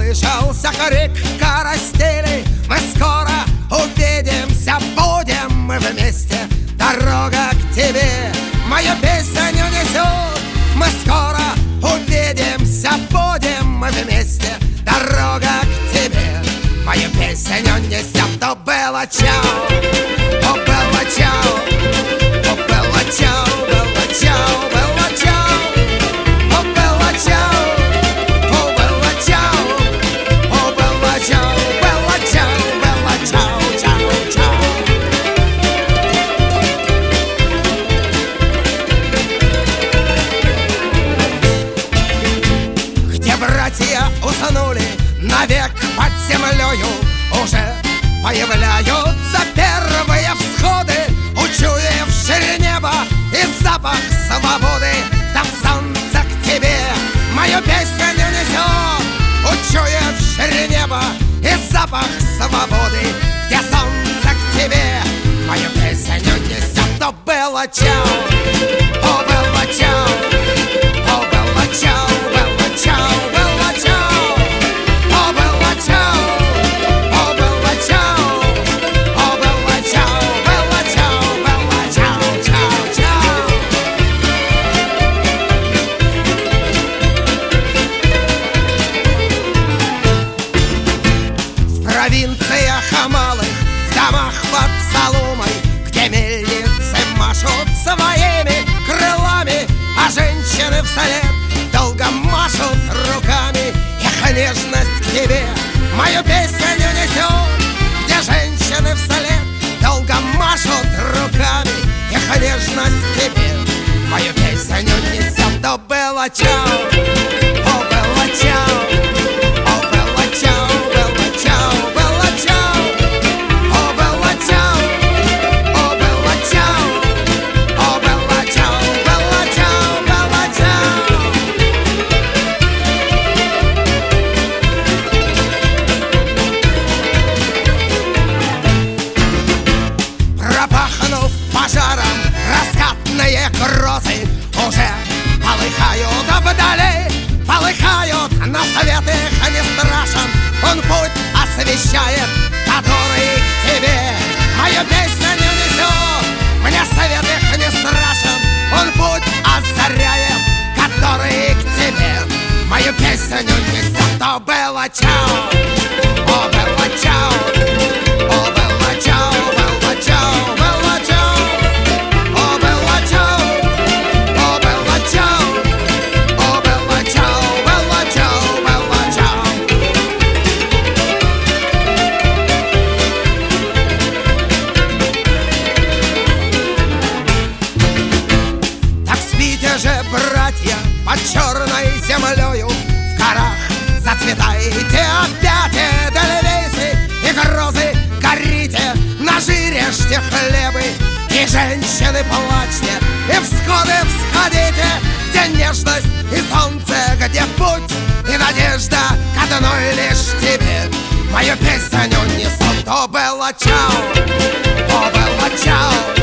Послышался крик карастели: мы скоро увидимся, будем мы вместе. Дорога к тебе мою песню несет. Мы скоро увидимся, будем мы вместе. Дорога к тебе мою песню несет. То было чау, то было чау, то было чау, было чау, было чау, то было чау, то было чау, то было чау, было чау, было чау, чау, чау. Где братья уснули навек под землею, уже появляются первые всходы, учуявшие небо и запах свободы. Там солнце к тебе мою песню несет, учуявшие небо и запах свободы. Где солнце к тебе мою песню несет. То было чау, то было чау, то было чау, было чау, было чау, то было чау, то было чау, то было чау, было чау, было чау, чау, чау. В провинциях малых, в домах под соломой, где мельницы машут своими крылами, а женщины вслед долго машут руками. Их нежность к тебе мою песню несет. Где женщины вслед долго машут руками, их нежность к тебе мою песню несет. То было чау, то было чау, то было чау, было чау, было чау, то было чау, то было чау, то было чау, было чау, было чау. Пропахнув пожаром раскатные грозы, уже полыхают вдали, полыхают, но свет их не страшен. Он путь освещает, который к тебе мою песню несет. Мне свет их не страшен, он путь озаряет, который к тебе мою песню несет. То было чау, о, было чау, о, было чау, было чау, было чау, о, было чау, о, было чау, о, было чау, было чау, было чау. Так спите же, братья, под черной землею, в горах зацветайте опять эдельвейсы и грозы, горите, нажирежьте хлебы, и женщины плачьте, и всходы всходите, где нежность и солнце, где путь и надежда к одной лишь тебе мою песню несут. То было чау, то было чау,